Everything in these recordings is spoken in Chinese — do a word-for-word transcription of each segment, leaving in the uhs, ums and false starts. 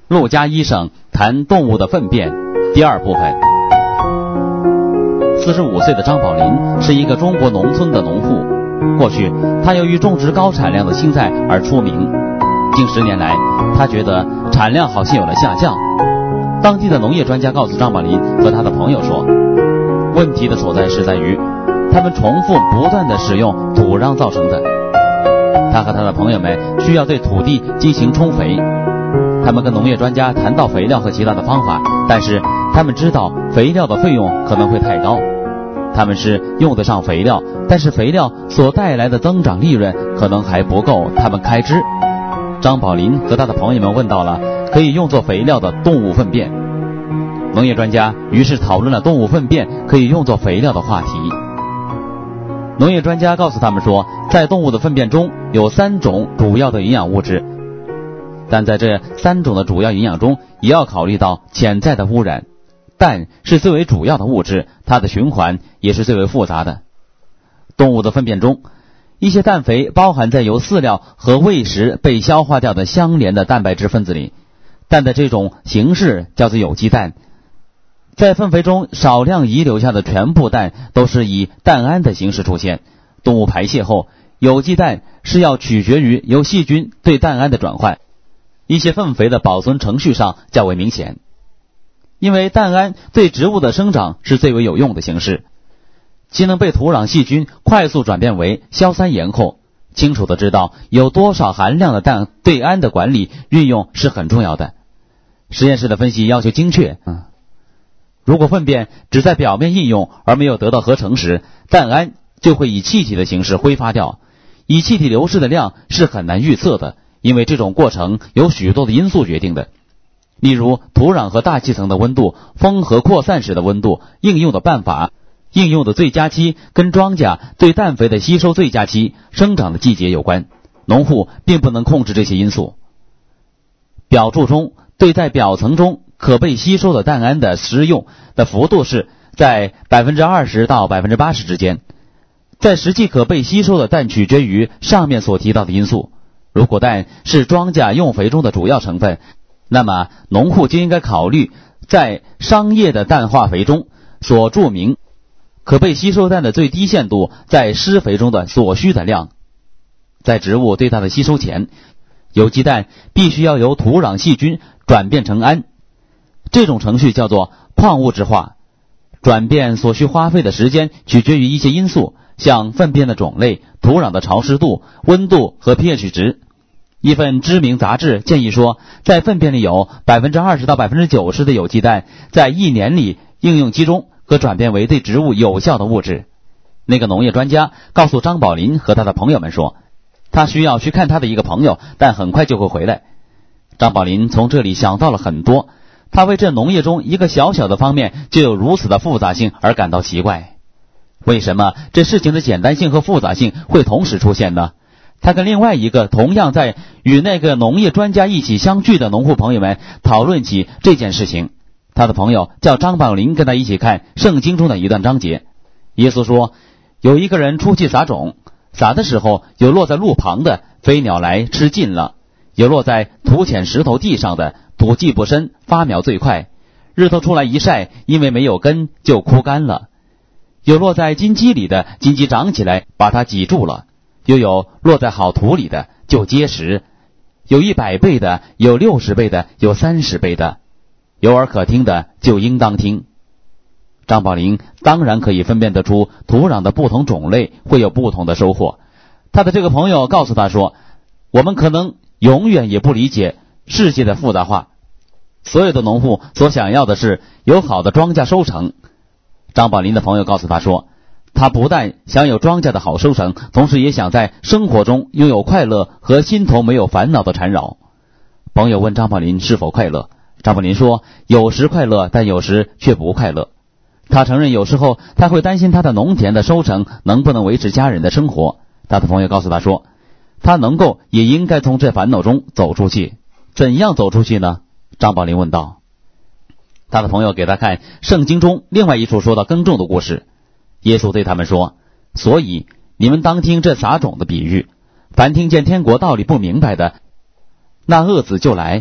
陆家医生谈动物的粪便第二部分。四十五岁的张宝林是一个中国农村的农户，过去他由于种植高产量的青菜而出名。近十年来，他觉得产量好像有了下降。当地的农业专家告诉张宝林和他的朋友说，问题的所在是在于他们重复不断地使用土壤造成的。他和他的朋友们需要对土地进行充肥。他们跟农业专家谈到肥料和其他的方法，但是他们知道肥料的费用可能会太高。他们是用得上肥料，但是肥料所带来的增长利润可能还不够他们开支。张宝林和他的朋友们问到了可以用作肥料的动物粪便。农业专家于是讨论了动物粪便可以用作肥料的话题。农业专家告诉他们说，在动物的粪便中有三种主要的营养物质，但在这三种的主要营养中也要考虑到潜在的污染。氮是最为主要的物质，它的循环也是最为复杂的。动物的粪便中，一些氮肥包含在由饲料和喂食被消化掉的相连的蛋白质分子里，氮的这种形式叫做有机氮。在粪肥中少量遗留下的全部氮都是以氮胺的形式出现。动物排泄后，有机氮是要取决于由细菌对氮胺的转换。一些粪肥的保存程序上较为明显，因为氮胺对植物的生长是最为有用的形式，其能被土壤细菌快速转变为硝酸盐后，清楚地知道有多少含量的氮对胺的管理运用是很重要的。实验室的分析要求精确，嗯，如果粪便只在表面应用而没有得到合成时，氮胺就会以气体的形式挥发掉。以气体流失的量是很难预测的，因为这种过程有许多的因素决定的，例如土壤和大气层的温度、风和扩散时的温度、应用的办法、应用的最佳期跟庄稼对氮肥的吸收最佳期、生长的季节有关。农户并不能控制这些因素。表注中对在表层中可被吸收的氮胺的使用的幅度是在 百分之二十 到 百分之八十 之间，在实际可被吸收的氮取决于上面所提到的因素。如果氮是庄稼用肥中的主要成分，那么农户就应该考虑在商业的氮化肥中所注明可被吸收氮的最低限度在施肥中的所需的量。在植物对它的吸收前，有机氮必须要由土壤细菌转变成氨，这种程序叫做矿物质化。转变所需花费的时间取决于一些因素，像粪便的种类、土壤的潮湿度、温度和 pH 值。一份知名杂志建议说，在粪便里有 百分之二十 到 百分之九十 的有机氮在一年里应用期中可转变为对植物有效的物质。那个农业专家告诉张宝林和他的朋友们说，他需要去看他的一个朋友，但很快就会回来。张宝林从这里想到了很多，他为这农业中一个小小的方面就有如此的复杂性而感到奇怪。为什么这事情的简单性和复杂性会同时出现呢？他跟另外一个同样在与那个农业专家一起相聚的农户朋友们讨论起这件事情。他的朋友叫张宝林跟他一起看圣经中的一段章节。耶稣说，有一个人出去撒种，撒的时候有落在路旁的，飞鸟来吃尽了；有落在土浅石头地上的，土既不深，发苗最快，日头出来一晒，因为没有根就枯干了；有落在荆棘里的，荆棘长起来把它挤住了；又有落在好土里的，就结实，有一百倍的，有六十倍的，有三十倍的。有耳可听的就应当听。张宝林当然可以分辨得出土壤的不同种类会有不同的收获。他的这个朋友告诉他说，我们可能永远也不理解世界的复杂化，所有的农户所想要的是有好的庄稼收成。张宝林的朋友告诉他说，他不但想有庄稼的好收成，同时也想在生活中拥有快乐和心头没有烦恼的缠绕。朋友问张宝林是否快乐，张宝林说，有时快乐，但有时却不快乐。他承认有时候他会担心他的农田的收成能不能维持家人的生活。他的朋友告诉他说，他能够也应该从这烦恼中走出去。怎样走出去呢？张宝林问道。他的朋友给他看圣经中另外一处说到耕种的故事。耶稣对他们说，所以你们当听这撒种的比喻，凡听见天国道理不明白的，那恶子就来，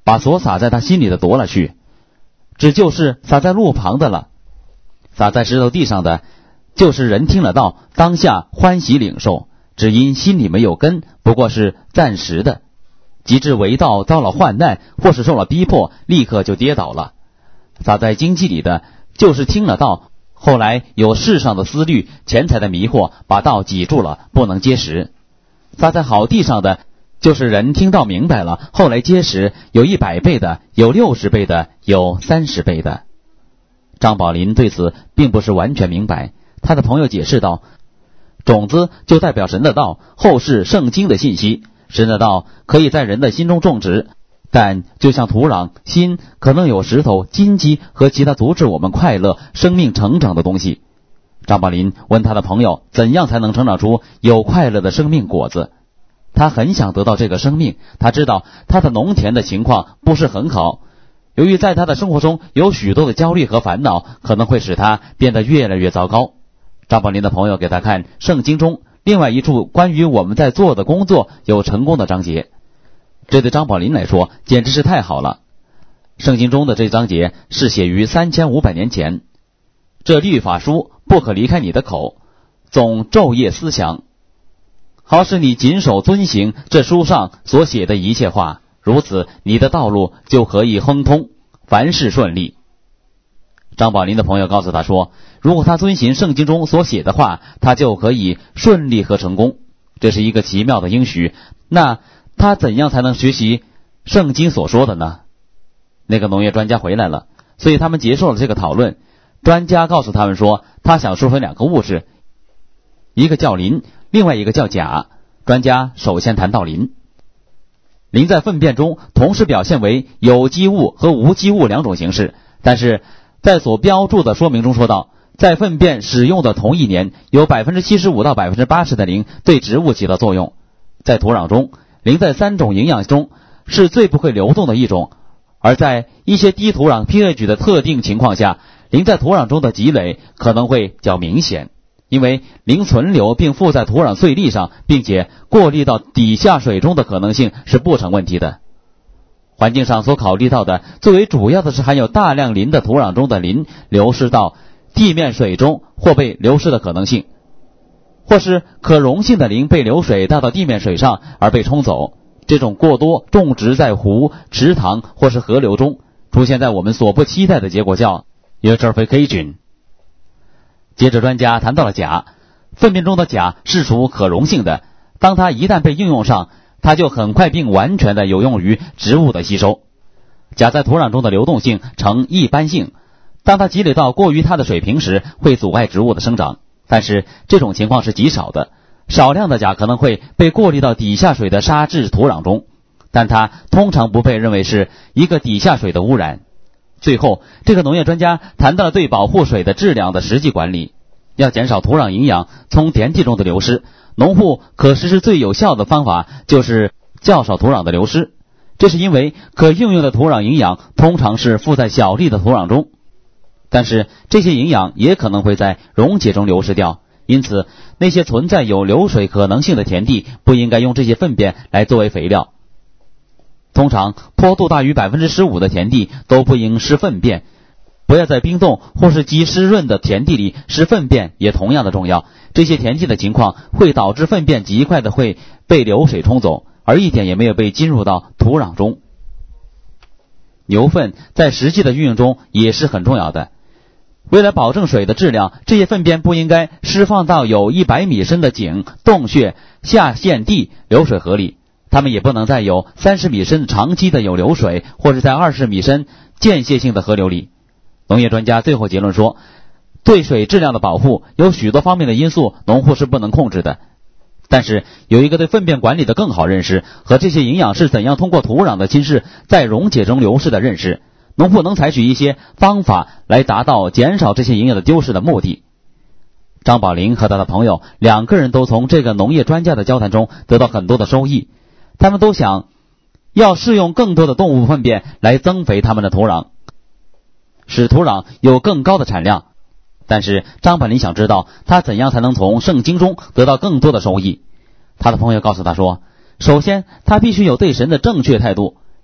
把所撒在他心里的夺了去，只就是撒在路旁的了。撒在石头地上的，就是人听了道，当下欢喜领受，只因心里没有根，不过是暂时的，及至为道遭了患难，或是受了逼迫，立刻就跌倒了。撒在荆棘里的，就是听了道，后来有世上的思虑、钱财的迷惑，把道挤住了，不能结实。撒在好地上的，就是人听到明白了，后来结实，有一百倍的，有六十倍的，有三十倍的。张宝林对此并不是完全明白，他的朋友解释道，种子就代表神的道，后世圣经的信息，神的道可以在人的心中种植，但就像土壤，心可能有石头、金鸡和其他阻止我们快乐、生命成长的东西。张宝林问他的朋友，怎样才能成长出有快乐的生命果子？他很想得到这个生命，他知道他的农田的情况不是很好，由于在他的生活中有许多的焦虑和烦恼，可能会使他变得越来越糟糕。张宝林的朋友给他看圣经中另外一处关于我们在做的工作有成功的章节，这对张宝林来说简直是太好了。圣经中的这章节是写于三千五百年前，这律法书不可离开你的口，总昼夜思想，好使你谨守遵行这书上所写的一切话，如此你的道路就可以亨通，凡事顺利。张宝林的朋友告诉他说，如果他遵循圣经中所写的话，他就可以顺利和成功，这是一个奇妙的应许。那他怎样才能学习圣经所说的呢？那个农业专家回来了，所以他们结束了这个讨论。专家告诉他们说，他想说回两个物质，一个叫磷，另外一个叫钾。专家首先谈到磷。磷在粪便中同时表现为有机物和无机物两种形式，但是在所标注的说明中说到，在粪便使用的同一年，有 百分之七十五 到 百分之八十 的磷对植物起到作用。在土壤中，磷在三种营养中是最不会流动的一种，而在一些低土壤 pH 的特定情况下，磷在土壤中的积累可能会较明显，因为磷存留并附在土壤碎粒上，并且过滤到底下水中的可能性是不成问题的。环境上所考虑到的最为主要的是含有大量磷的土壤中的磷流失到地面水中或被流失的可能性，或是可溶性的磷被流水带到地面水上而被冲走，这种过多种植在湖、池塘或是河流中，出现在我们所不期待的结果叫 eutrophication。 接着专家谈到了钾，粪便中的钾是属可溶性的，当它一旦被应用上，它就很快并完全的有用于植物的吸收。钾在土壤中的流动性呈一般性，当它积累到过于它的水平时，会阻碍植物的生长，但是这种情况是极少的。少量的钾可能会被过滤到底下水的沙质土壤中，但它通常不被认为是一个底下水的污染。最后，这个农业专家谈到了对保护水的质量的实际管理，要减少土壤营养从田地中的流失，农户可实施最有效的方法就是较少土壤的流失。这是因为可应用的土壤营养通常是附在小粒的土壤中，但是这些营养也可能会在溶解中流失掉，因此那些存在有流水可能性的田地不应该用这些粪便来作为肥料。通常坡度大于 百分之十五 的田地都不应施粪便，不要在冰冻或是极湿润的田地里施粪便也同样的重要。这些田地的情况会导致粪便极快的会被流水冲走，而一点也没有被进入到土壤中。牛粪在实际的运用中也是很重要的。为了保证水的质量，这些粪便不应该释放到有一百米深的井、洞穴、下陷地、流水河里，它们也不能在有三十米深长期的有流水，或是在二十米深间歇性的河流里。农业专家最后结论说，对水质量的保护有许多方面的因素，农户是不能控制的。但是有一个对粪便管理的更好认识，和这些营养是怎样通过土壤的侵蚀在溶解中流失的认识，农户能采取一些方法来达到减少这些营养的丢失的目的。张宝林和他的朋友两个人都从这个农业专家的交谈中得到很多的收益，他们都想要试用更多的动物粪便来增肥他们的土壤，使土壤有更高的产量。但是张宝林想知道他怎样才能从圣经中得到更多的收益。他的朋友告诉他说，首先他必须有对神的正确态度，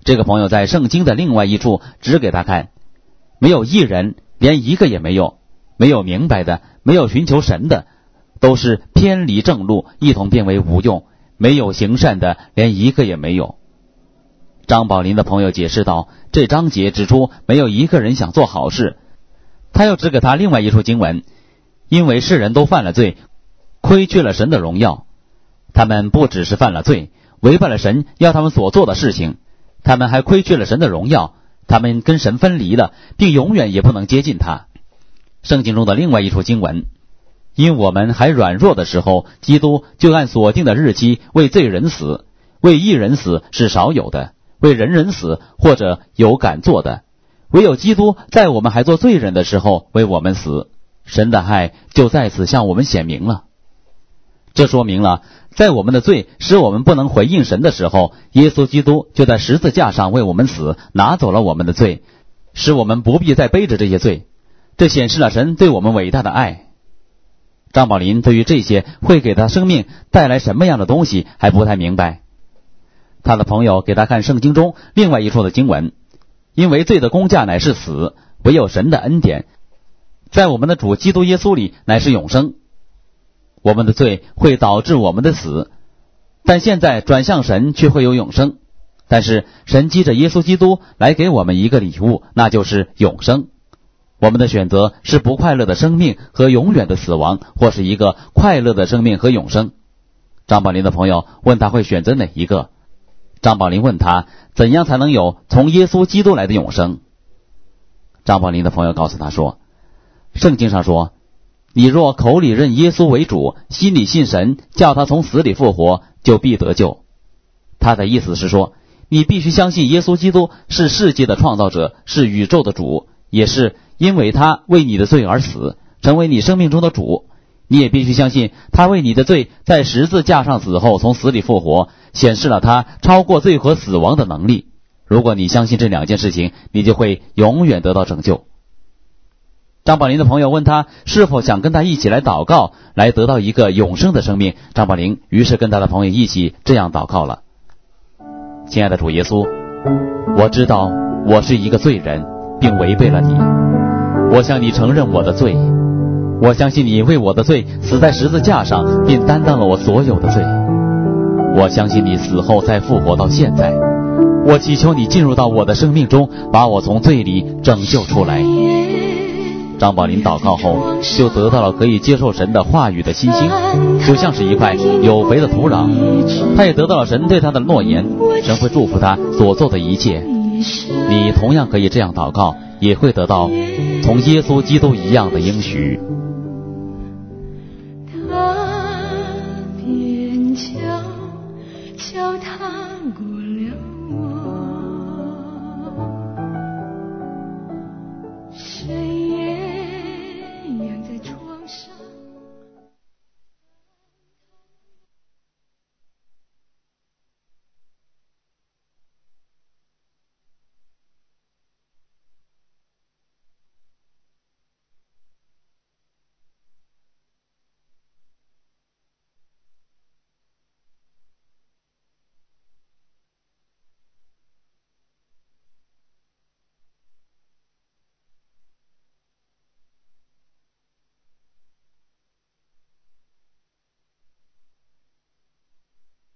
这个朋友在圣经的另外一处指给他看，没有一人，连一个也没有，没有明白的，没有寻求神的，都是偏离正路，一同变为无用，没有行善的，连一个也没有。张宝林的朋友解释道，这章节指出没有一个人想做好事。他又指给他另外一处经文，因为世人都犯了罪，亏缺了神的荣耀。他们不只是犯了罪，违背了神要他们所做的事情，他们还亏缺了神的荣耀，他们跟神分离了，并永远也不能接近他。圣经中的另外一处经文，因我们还软弱的时候，基督就按所定的日期为罪人死，为义人死是少有的，为人人死或者有敢做的，唯有基督在我们还做罪人的时候为我们死，神的爱就在此向我们显明了。这说明了，在我们的罪使我们不能回应神的时候，耶稣基督就在十字架上为我们死，拿走了我们的罪，使我们不必再背着这些罪。这显示了神对我们伟大的爱。张宝林对于这些会给他生命带来什么样的东西还不太明白。他的朋友给他看圣经中另外一处的经文，因为罪的工价乃是死，唯有神的恩典在我们的主基督耶稣里乃是永生。我们的罪会导致我们的死，但现在转向神却会有永生。但是神藉着耶稣基督来给我们一个礼物，那就是永生。我们的选择是不快乐的生命和永远的死亡，或是一个快乐的生命和永生。张宝林的朋友问他会选择哪一个，张宝林问他怎样才能有从耶稣基督来的永生。张宝林的朋友告诉他说，圣经上说，你若口里认耶稣为主，心里信神，叫他从死里复活，就必得救。他的意思是说，你必须相信耶稣基督是世界的创造者，是宇宙的主，也是因为他为你的罪而死，成为你生命中的主。你也必须相信他为你的罪在十字架上死后从死里复活，显示了他超过罪和死亡的能力。如果你相信这两件事情，你就会永远得到拯救。张宝林的朋友问他是否想跟他一起来祷告，来得到一个永生的生命。张宝林于是跟他的朋友一起这样祷告了。亲爱的主耶稣，我知道我是一个罪人，并违背了你，我向你承认我的罪，我相信你为我的罪死在十字架上，并担当了我所有的罪，我相信你死后再复活到现在，我祈求你进入到我的生命中，把我从罪里拯救出来。张宝林祷告后就得到了可以接受神的话语的信心，就像是一块有肥的土壤。他也得到了神对他的诺言，神会祝福他所做的一切。你同样可以这样祷告，也会得到从耶稣基督一样的应许。